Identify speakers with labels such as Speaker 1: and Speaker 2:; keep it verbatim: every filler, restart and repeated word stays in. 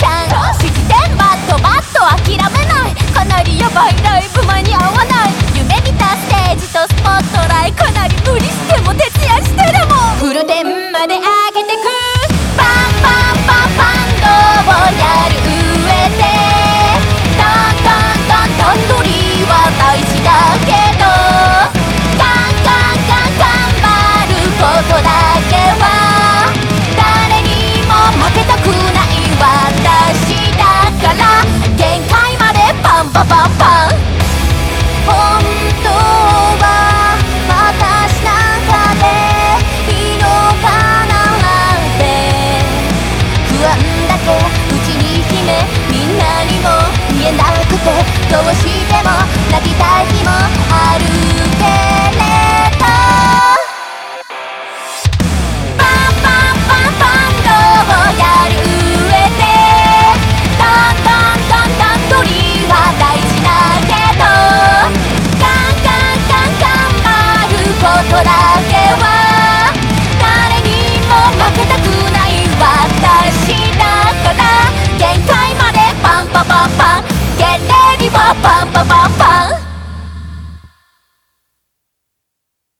Speaker 1: ちゃん信じてバットバット諦めない。かなりヤバいライブ間に合わない。夢見たステージとスポットライト、かなり無理しても徹夜してでもフルテンまで上げてく。パンパンパンパンドをやる上でタンタンタンタンドリーは大事だけど、ガンガンガン頑張ることだけは誰にも負けたくない私だから、限界までパンパパンパン。本当は私なんかでいいのかななんて不安だけうちに秘め、みんなにも見えなくてどうしても泣きたい日もあるけれど、パンパンパンパンドをやる上でタンタンタンタンドリーは大事だけど、ガンガンガン頑張ることだけは誰にも負けたくない私だから、限界までパンパパンパン、ゲレリはパンパパンパン。